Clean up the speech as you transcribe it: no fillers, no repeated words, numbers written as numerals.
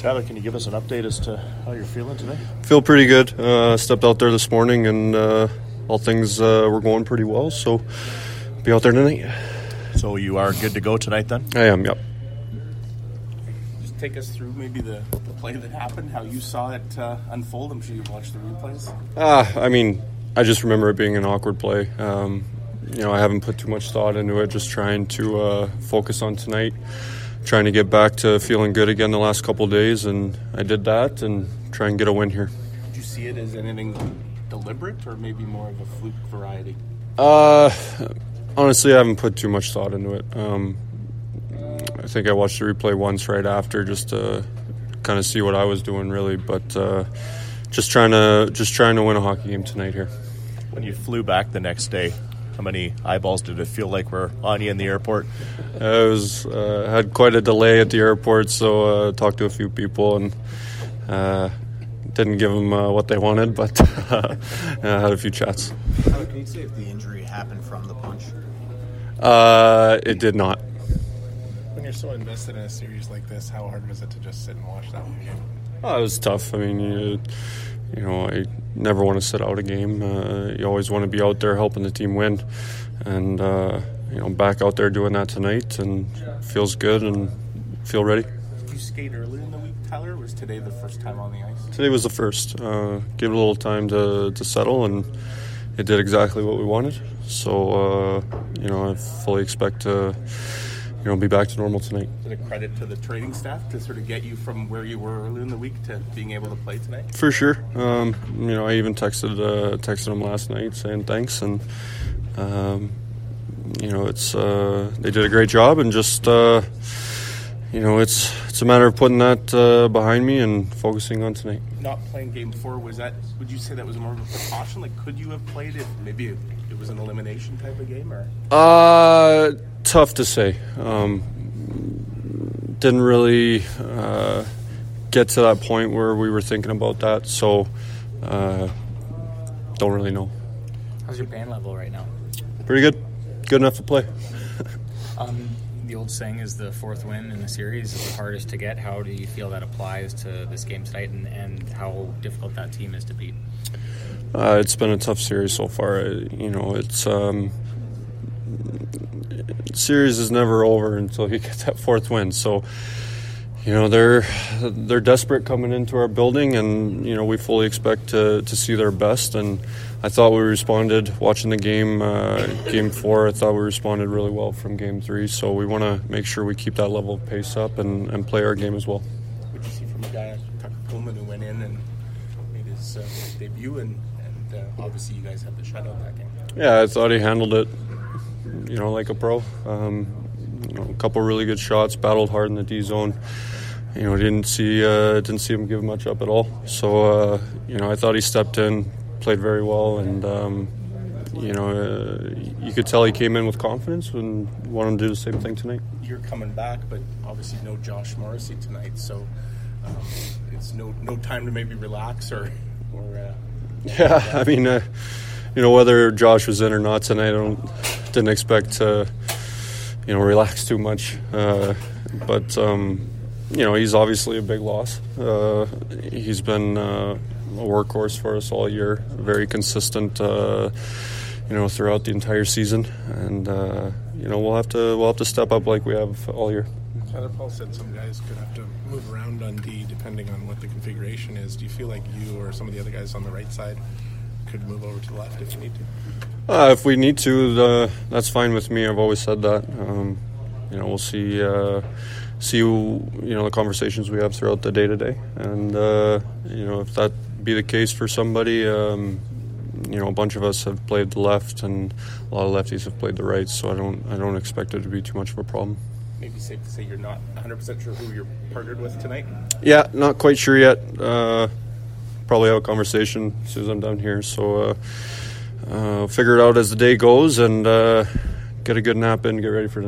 Tyler, can you give us an update as to how you're feeling today? Feel pretty good. Stepped out there this morning and all things were going pretty well, so be out there tonight. So you are good to go tonight then? I am, yep. Just take us through maybe the play that happened, how you saw it unfold. I'm sure you've watched the replays. I just remember it being an awkward play. I haven't put too much thought into it, just trying to focus on tonight, trying to get back to feeling good again the last couple of days, and I did that and try and get a win here. Did you see it as anything deliberate or maybe more of a fluke variety? Honestly, I haven't put too much thought into it. I think I watched the replay once right after just to kind of see what I was doing really, but just trying to win a hockey game tonight here. When you flew back the next day, how many eyeballs did it feel like were on you in the airport? I had quite a delay at the airport, so talked to a few people and didn't give them what they wanted, but had a few chats. Can you say if the injury happened from the punch? It did not. When you're so invested in a series like this, how hard was it to just sit and watch that one game? It was tough. I mean, I never want to sit out a game. You always want to be out there helping the team win. And, back out there doing that tonight and feels good and feel ready. Did you skate earlier in the week, Tyler, or was today the first time on the ice? Today was the first. Gave it a little time to settle, and it did exactly what we wanted. So, I fully expect to be back to normal tonight. Is it a credit to the training staff to sort of get you from where you were earlier in the week to being able to play tonight? For sure. I even texted them last night saying thanks, and they did a great job, and just it's a matter of putting that behind me and focusing on tonight. Not playing game 4, would you say that was more of a precaution? Like, could you have played if maybe it was an elimination type of game, or? Tough to say. Didn't really get to that point where we were thinking about that, so don't really know. How's your pain level right now? Pretty good. Good enough to play. The old saying is the fourth win in the series is the hardest to get. How do you feel that applies to this game tonight, and how difficult that team is to beat? It's been a tough series so far. Series is never over until you get that fourth win. So, they're desperate coming into our building, and we fully expect to see their best. And I thought we responded watching the game, game 4. I thought we responded really well from game 3. So we want to make sure we keep that level of pace up and play our game as well. What did you see from a guy, Tucker Pullman, who went in and made his debut, and obviously you guys had the shutout that game? Yeah, I thought he handled it, like a pro. A couple really good shots, battled hard in the D zone. Didn't see him give much up at all. So, I thought he stepped in, played very well, and you could tell he came in with confidence and wanted to do the same thing tonight. You're coming back, but obviously no Josh Morrissey tonight, so it's no time to maybe relax or. Yeah, I mean, whether Josh was in or not tonight, I didn't expect to, relax too much. But he's obviously a big loss. He's been a workhorse for us all year, very consistent, throughout the entire season, and we'll have to step up like we have all year. Tyler Paul said some guys could have to move around on D depending on what the configuration is. Do you feel like you or some of the other guys on the right side could move over to the left if you need to? If we need to, that's fine with me. I've always said that. We'll see the conversations we have throughout the day-to-day, and if that be the case for somebody, a bunch of us have played the left, and a lot of lefties have played the right, so I don't expect it to be too much of a problem. Maybe safe to say you're not 100% sure who you're partnered with tonight? Yeah, not quite sure yet. Probably have a conversation as soon as I'm done here, so figure it out as the day goes, and get a good nap in, get ready for tonight.